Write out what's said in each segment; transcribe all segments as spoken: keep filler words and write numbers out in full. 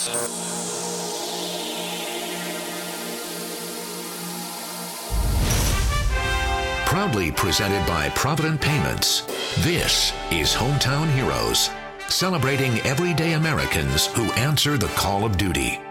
Proudly presented by Provident Payments, this is Hometown Heroes, celebrating everyday Americans who answer the call of duty.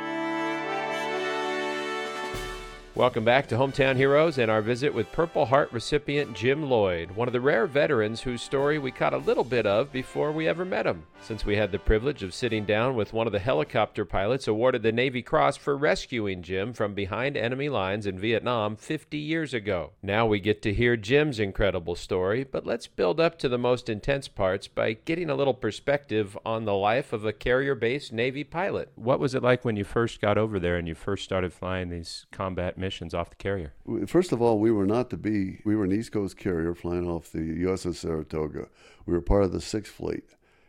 Welcome back to Hometown Heroes and our visit with Purple Heart recipient Jim Lloyd, one of the rare veterans whose story we caught a little bit of before we ever met him, since we had the privilege of sitting down with one of the helicopter pilots awarded the Navy Cross for rescuing Jim from behind enemy lines in Vietnam fifty years ago. Now we get to hear Jim's incredible story, but let's build up to the most intense parts by getting a little perspective on the life of a carrier-based Navy pilot. What was it like when you first got over there and you first started flying these combat missions off the carrier? First of all, we were not to be, we were an East Coast carrier flying off the U S S Saratoga. We were part of the Sixth Fleet,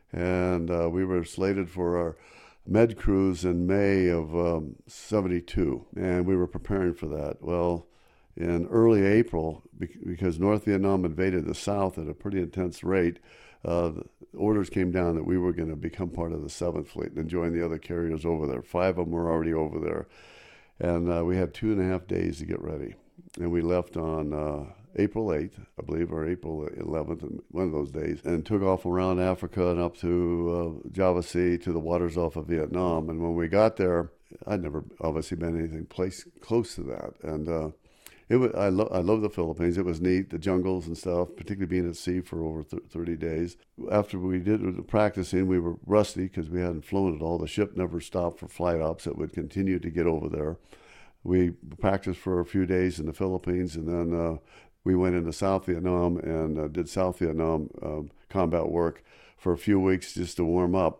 and uh, we were slated for our med cruise in May of um, seventy-two, and we were preparing for that. Well, in early April, because North Vietnam invaded the South at a pretty intense rate, uh, orders came down that we were going to become part of the Seventh Fleet and join the other carriers over there. Five of them were already over there. And uh, we had two and a half days to get ready. And we left on uh, April eighth, I believe, or April eleventh, one of those days, and took off around Africa and up to uh, Java Sea to the waters off of Vietnam. And when we got there, I'd never obviously been anything place close to that. And uh, it was, I, lo- I love the Philippines. It was neat, the jungles and stuff, particularly being at sea for over th- thirty days. After we did the practicing, we were rusty because we hadn't flown at all. The ship never stopped for flight ops. It would continue to get over there. We practiced for a few days in the Philippines, and then uh, we went into South Vietnam and uh, did South Vietnam um, combat work for a few weeks just to warm up.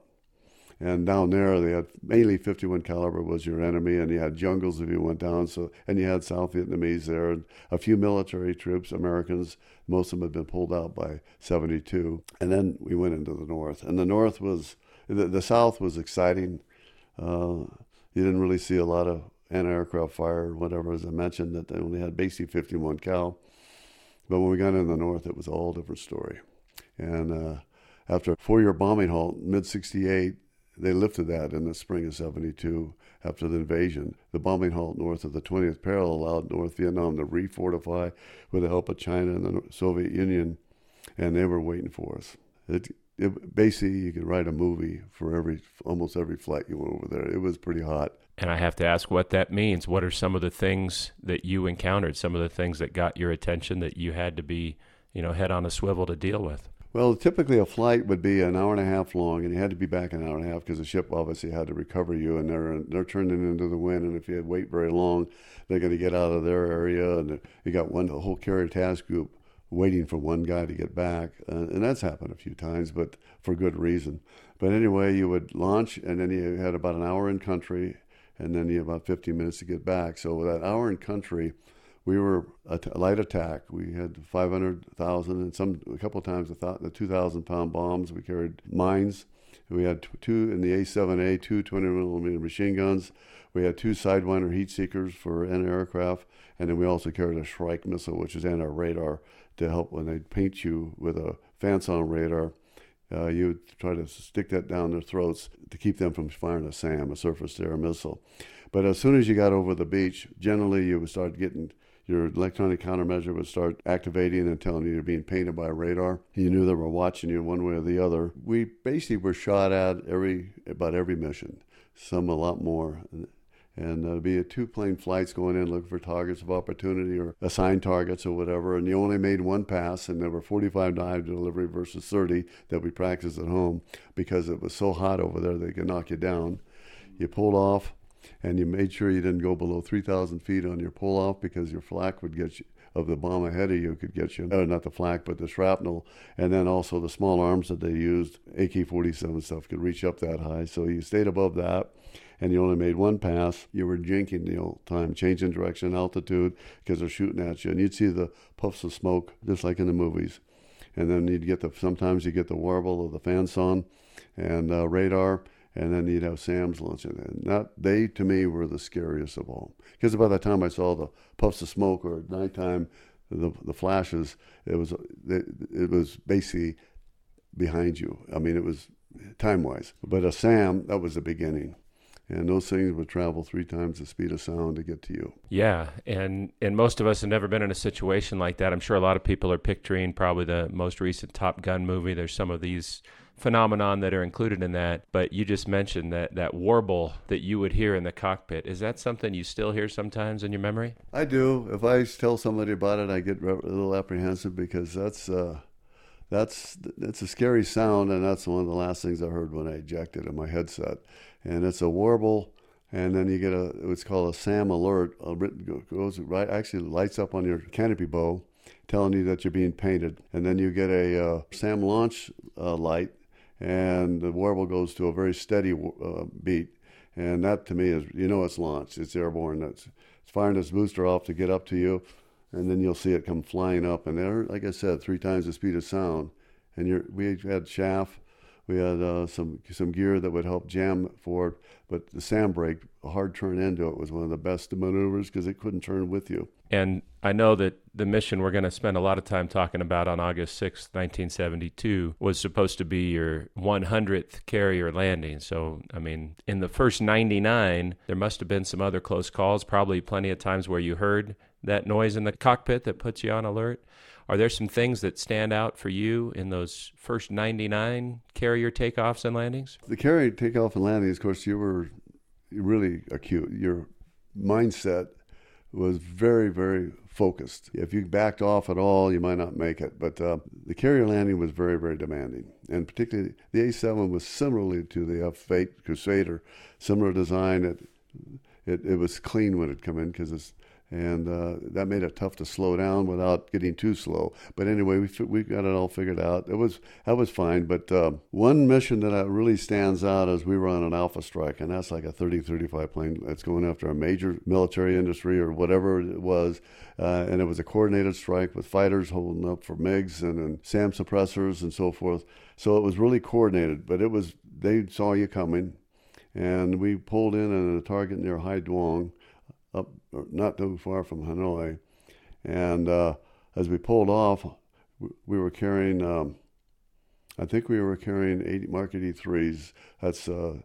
And down there, they had mainly fifty-one caliber was your enemy, and you had jungles if you went down. So, and you had South Vietnamese there, and a few military troops, Americans. Most of them had been pulled out by seventy-two. And then we went into the North, and the North was, the, the South was exciting. Uh, you didn't really see a lot of anti-aircraft fire or whatever, as I mentioned, that they only had basically fifty-one cal. But when we got in the North, it was a whole different story. And uh, after a four-year bombing halt, mid sixty-eight, they lifted that in the spring of seventy-two after the invasion. The bombing halt north of the twentieth parallel allowed North Vietnam to refortify with the help of China and the Soviet Union, and they were waiting for us. It, it, basically, you could write a movie for every almost every flight you went over there. It was pretty hot. And I have to ask what that means. What are some of the things that you encountered, some of the things that got your attention that you had to be, you know, head on a swivel to deal with? Well, typically a flight would be an hour and a half long, and you had to be back an hour and a half because the ship obviously had to recover you, and they're they're turning into the wind, and if you had wait very long, they're going to get out of their area, and you got one a whole carrier task group waiting for one guy to get back, uh, and that's happened a few times, but for good reason. But anyway, you would launch, and then you had about an hour in country, and then you had about fifteen minutes to get back. So that hour in country, we were a light attack. We had five hundred thousand and some a couple of times the two thousand pound bombs. We carried mines. We had two in the A seven A, two twenty millimeter machine guns. We had two Sidewinder heat seekers for anti-aircraft, and then we also carried a Shrike missile, which is anti-radar, to help when they paint you with a Fanson radar. Uh, you would try to stick that down their throats to keep them from firing a SAM, a surface-to-air missile. But as soon as you got over the beach, generally you would start getting, your electronic countermeasure would start activating and telling you you're being painted by a radar. You knew they were watching you one way or the other. We basically were shot at every about every mission, some a lot more. And there'd be a two-plane flights going in looking for targets of opportunity or assigned targets or whatever, and you only made one pass, and there were forty-five dive delivery versus thirty that we practiced at home because it was so hot over there they could knock you down. You pulled off, and you made sure you didn't go below three thousand feet on your pull-off because your flak would get you, of the bomb ahead of you could get you, uh, not the flak, but the shrapnel, and then also the small arms that they used, A K forty-seven stuff, could reach up that high. So you stayed above that, and you only made one pass. You were jinking the whole time, changing direction, altitude, because they're shooting at you, and you'd see the puffs of smoke, just like in the movies. And then you'd get the, sometimes you get the warble of the Fanson and uh, radar, and then you'd have SAMs launching. And that, they, to me, were the scariest of all. Because by the time I saw the puffs of smoke, or at nighttime, the the flashes, it was it, it was basically behind you. I mean, it was time-wise. But a SAM, that was the beginning. and those things would travel three times the speed of sound to get to you. Yeah, and and most of us have never been in a situation like that. I'm sure a lot of people are picturing probably the most recent Top Gun movie. There's some of these phenomenon that are included in that, but you just mentioned that that warble that you would hear in the cockpit. Is that something you still hear sometimes in your memory? I do. If I tell somebody about it, I get a little apprehensive because that's uh, that's it's a scary sound, and that's one of the last things I heard when I ejected in my headset. And it's a warble, and then you get a what's called a SAM alert. A goes right, actually lights up on your canopy bow, telling you that you're being painted, and then you get a uh, SAM launch uh, light. And the warble goes to a very steady uh, beat, and that to me is, you know, it's launched, it's airborne. That's it's firing its booster off to get up to you, and then you'll see it come flying up. And they're, like I said, three times the speed of sound. And you're, we had chaff, we had uh, some some gear that would help jam forward, but the SAM brake, a hard turn into it was one of the best maneuvers because it couldn't turn with you. And I know that the mission we're going to spend a lot of time talking about on August sixth, nineteen seventy-two, was supposed to be your one hundredth carrier landing. So, I mean, in the first ninety-nine, there must have been some other close calls, probably plenty of times where you heard that noise in the cockpit that puts you on alert. Are there some things that stand out for you in those first ninety-nine carrier takeoffs and landings? The carrier takeoff and landings, of course, you were really acute. Your mindset was very, very focused. If you backed off at all, you might not make it. But uh, the carrier landing was very, very demanding. And particularly the A seven was similarly to the F eight Crusader, similar design. It it, it was clean when it come in because it's and uh, that made it tough to slow down without getting too slow. But anyway, we we got it all figured out. It was that was fine. But uh, one mission that really stands out is we were on an Alpha Strike, and that's like a thirty thirty-five plane that's going after a major military industry or whatever it was. Uh, and it was a coordinated strike with fighters holding up for MiGs and, and SAM suppressors and so forth. So it was really coordinated. But it was they saw you coming, and we pulled in at a target near Hai Duong, up not too far from Hanoi, and uh, as we pulled off, we were carrying, um, I think we were carrying eighty Mark eighty-threes. That's uh,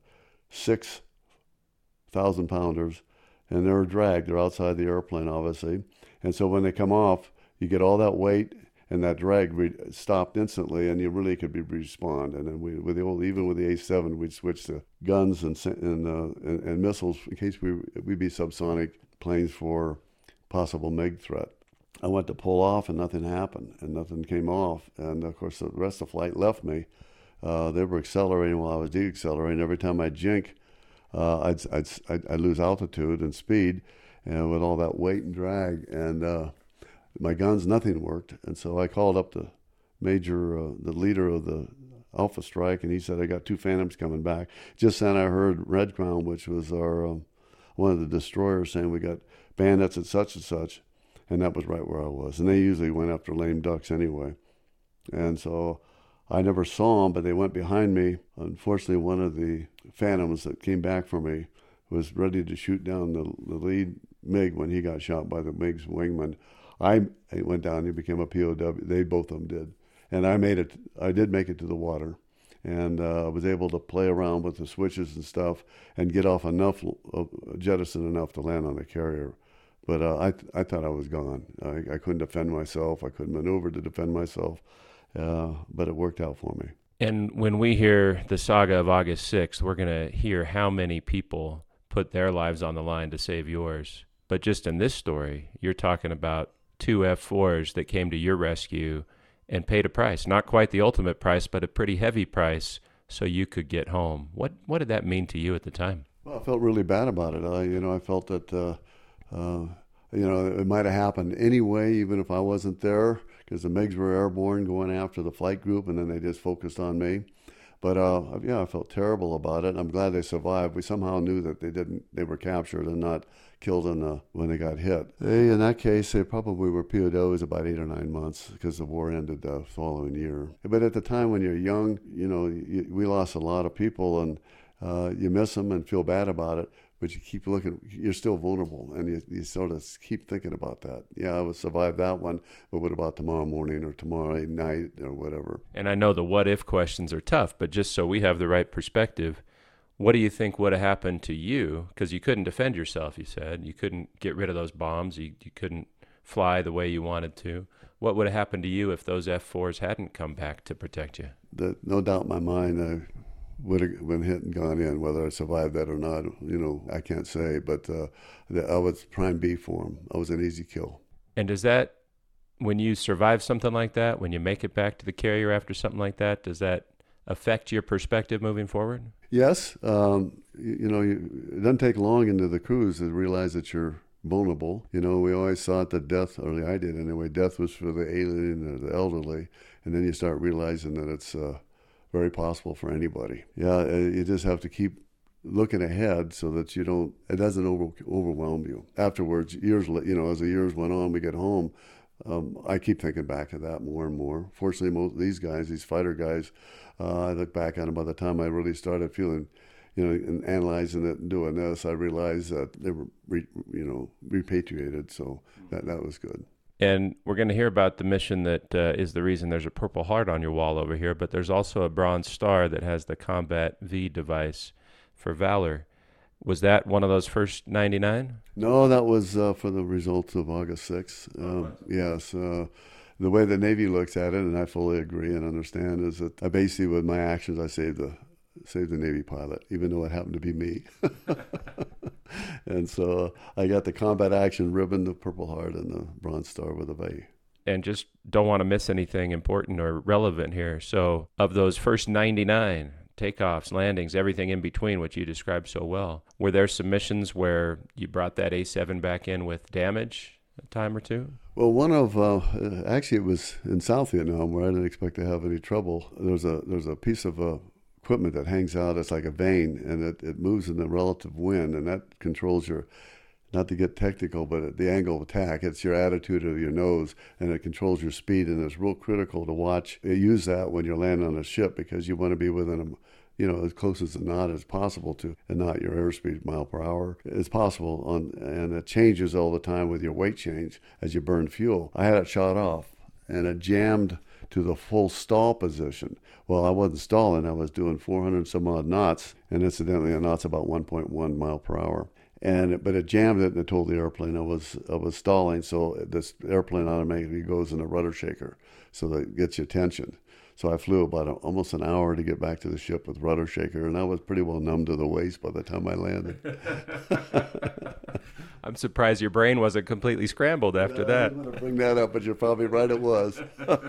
six thousand pounders, and they're dragged. They're outside the airplane, obviously, and so when they come off, you get all that weight and that drag re- stopped instantly, and you really could be respond. And then we, with the old, even with the A seven, we'd switch to guns and and, uh, and and missiles in case we we'd be subsonic planes for possible MiG threat. I went to pull off, and nothing happened, and nothing came off. And of course, the rest of the flight left me. Uh, they were accelerating while I was deaccelerating. Every time I jink, uh, I'd, I'd I'd I'd lose altitude and speed, and with all that weight and drag, and uh, my guns, nothing worked. And so I called up the major, uh, the leader of the Alpha Strike, and he said, I got two Phantoms coming back. Just then I heard Red Crown, which was our um, one of the destroyers, saying we got bandits at such and such, and that was right where I was. And they usually went after lame ducks anyway. And so I never saw them, but they went behind me. Unfortunately, one of the Phantoms that came back for me was ready to shoot down the, the lead MiG when he got shot by the MiG's wingman. I went down, he became a P O W. They both of them did. And I made it, I did make it to the water. And uh, I was able to play around with the switches and stuff and get off enough, uh, jettison enough to land on the carrier. But uh, I I thought I was gone. I, I couldn't defend myself. I couldn't maneuver to defend myself. Uh, but it worked out for me. And when we hear the saga of August sixth, we're going to hear how many people put their lives on the line to save yours. But just in this story, you're talking about two F fours that came to your rescue and paid a price. Not quite the ultimate price, but a pretty heavy price so you could get home. What what did that mean to you at the time? Well, I felt really bad about it. I, you know, I felt that, uh, uh, you know, it might have happened anyway, even if I wasn't there, because the MiGs were airborne going after the flight group, and then they just focused on me. But uh, yeah, I felt terrible about it. I'm glad they survived. We somehow knew that they didn't. They were captured and not killed in the, when they got hit. They, in that case, they probably were P O Ws about eight or nine months because the war ended the following year. But at the time when you're young, you know, you, we lost a lot of people, and uh, you miss them and feel bad about it. But you keep looking, you're still vulnerable, and you, you sort of keep thinking about that. Yeah, I would survive that one, but what about tomorrow morning or tomorrow night or whatever? And I know the what-if questions are tough, but just so we have the right perspective, What do you think would have happened to you? Because you couldn't defend yourself, you said. You couldn't get rid of those bombs. You, you couldn't fly the way you wanted to. What would have happened to you if those F fours hadn't come back to protect you? The, no doubt in my mind, I would have been hit and gone in. Whether I survived that or not, you know, I can't say. But uh, I was prime B for them. I was an easy kill. And does that, when you survive something like that, when you make it back to the carrier after something like that, does that affect your perspective moving forward? Yes. Um, you, you know, you, it doesn't take long into the cruise to realize that you're vulnerable. You know, we always thought that death, or I did anyway, death was for the alien or the elderly. And then you start realizing that it's uh, very possible for anybody. Yeah, you just have to keep looking ahead so that you don't, it doesn't over, overwhelm you. Afterwards, years, you know, as the years went on, we get home, um, I keep thinking back to that more and more. Fortunately, most of these guys, these fighter guys, uh, I look back on them by the time I really started feeling, you know, and analyzing it and doing this, I realized that they were, re, you know, repatriated. So that that was good. And we're going to hear about the mission that uh, is the reason there's a Purple Heart on your wall over here, but there's also a Bronze Star that has the Combat V device for Valor. Was that one of those first ninety-nine? No, that was uh, for the results of August sixth. Um, yes. Uh, the way the Navy looks at it, and I fully agree and understand, is that I basically, with my actions, I saved the saved the Navy pilot, even though it happened to be me. And so I got the Combat Action Ribbon, the Purple Heart, and the Bronze Star with a V. And just don't want to miss anything important or relevant here. So of those first ninety-nine takeoffs, landings, everything in between, which you described so well, were there some missions where you brought that A seven back in with damage a time or two? Well, one of, uh, actually it was in South Vietnam where I didn't expect to have any trouble. There's a, there's a piece of uh, equipment that hangs out. It's like a vane, and it, it moves in the relative wind, and that controls your, not to get technical, but the angle of attack. It's your attitude of your nose, and it controls your speed, and it's real critical to watch. You use that when you're landing on a ship because you want to be within a, you know, as close as not as possible to, and not your airspeed mile per hour is possible. On, and it changes all the time with your weight change as you burn fuel. I had it shot off, and it jammed to the full stall position. Well, I wasn't stalling. I was doing four hundred some odd knots, and incidentally, a knot's about one point one mile per hour. And it, but it jammed it, and it told the airplane I was I was stalling. So this airplane automatically goes in a rudder shaker, so that it gets your attention. So I flew about a, almost an hour to get back to the ship with rudder shaker, and I was pretty well numb to the waist by the time I landed. I'm surprised your brain wasn't completely scrambled after yeah, that. I'm going to bring that up, but you're probably right, it was.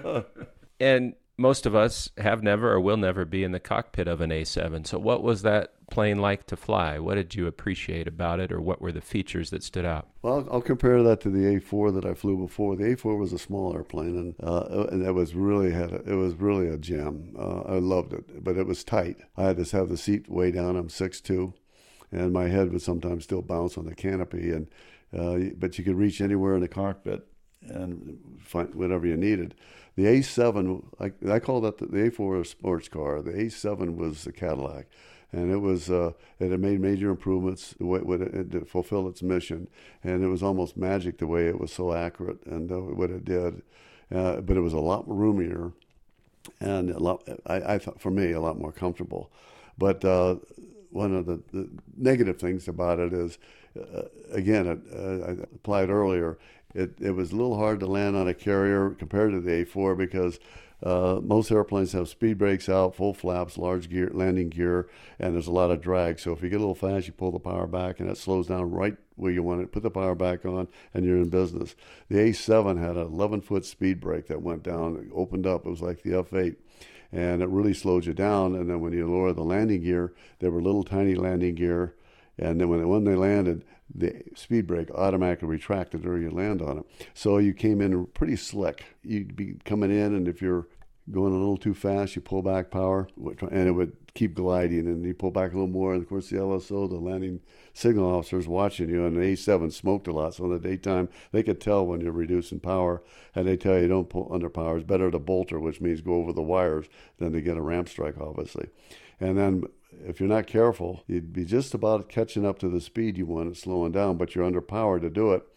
And most of us have never or will never be in the cockpit of an A seven. So what was that plane like to fly? What did you appreciate about it, or what were the features that stood out? Well, I'll compare that to the A four that I flew before. The A four was a small airplane, and uh, and it was really had a, it was really a gem. Uh, I loved it, but it was tight. I had to have the seat way down. I'm six two, and my head would sometimes still bounce on the canopy. And uh, but you could reach anywhere in the cockpit and find whatever you needed. The A seven, I, I call that the, the A four was a sports car. The A seven was a Cadillac. And it was uh, it had made major improvements the way it, to fulfill its mission, and it was almost magic the way it was so accurate and uh, what it did. Uh, but it was a lot roomier, and a lot. I, I thought for me a lot more comfortable. But uh, one of the, the negative things about it is, uh, again, it, uh, I applied earlier. It it was a little hard to land on a carrier compared to the A four because. Uh, most airplanes have speed brakes out, full flaps, large gear, landing gear, and there's a lot of drag. So if you get a little fast, you pull the power back, and it slows down right where you want it. Put the power back on, and you're in business. The A seven had an eleven-foot speed brake that went down, it opened up. It was like the F eight, and it really slowed you down. And then when you lower the landing gear, there were little tiny landing gear, and then when, when they landed, the speed brake automatically retracted or you land on it. So you came in pretty slick. You'd be coming in, and if you're going a little too fast, you pull back power, and it would keep gliding, and you pull back a little more. And of course, the L S O, the landing signal officer's watching you, and the A seven smoked a lot. So in the daytime, they could tell when you're reducing power, and they tell you don't pull under power. It's better to bolter, which means go over the wires, than to get a ramp strike, obviously. And then if you're not careful, you'd be just about catching up to the speed you want and slowing down, but you're under power to do it.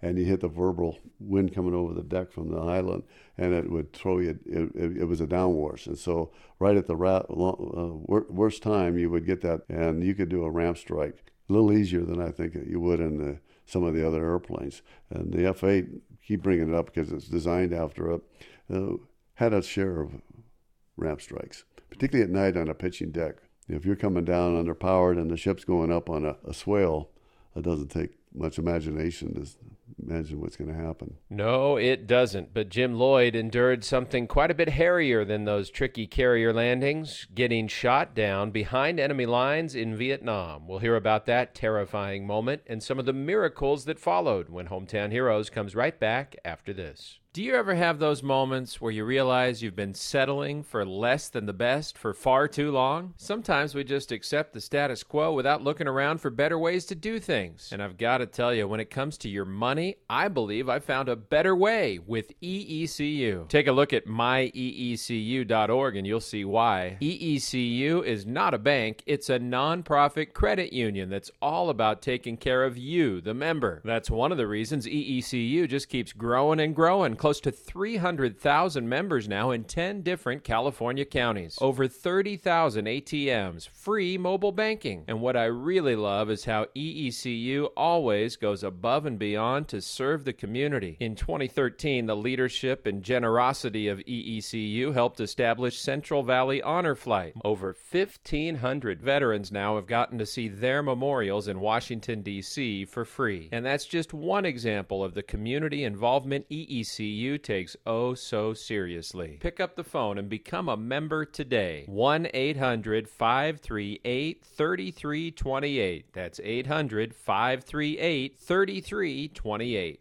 and you hit the verbal wind coming over the deck from the island, and it would throw you. It, it, it was a downwash, and so right at the ra- uh, worst time, you would get that, and you could do a ramp strike a little easier than I think you would in the, some of the other airplanes. And the F eight, keep bringing it up because it's designed after it, uh, had a share of ramp strikes, particularly at night on a pitching deck. If you're coming down underpowered and the ship's going up on a, a swale, it doesn't take much imagination to imagine what's going to happen. No, it doesn't. But Jim Lloyd endured something quite a bit hairier than those tricky carrier landings, getting shot down behind enemy lines in Vietnam. We'll hear about that terrifying moment and some of the miracles that followed when Hometown Heroes comes right back after this. Do you ever have those moments where you realize you've been settling for less than the best for far too long? Sometimes we just accept the status quo without looking around for better ways to do things. And I've got to tell you, when it comes to your money, I believe I found a better way with E E C U. Take a look at my E E C U dot org and you'll see why. E E C U is not a bank, it's a nonprofit credit union that's all about taking care of you, the member. That's one of the reasons E E C U just keeps growing and growing. Close to three hundred thousand members now in ten different California counties. Over thirty thousand A T Ms, free mobile banking. And what I really love is how E E C U always goes above and beyond to serve the community. In twenty thirteen, the leadership and generosity of E E C U helped establish Central Valley Honor Flight. Over fifteen hundred veterans now have gotten to see their memorials in Washington, D C for free. And that's just one example of the community involvement E E C U takes oh so seriously. Pick up the phone and become a member today. one eight hundred five three eight three three two eight. That's eight hundred five three eight three three two eight.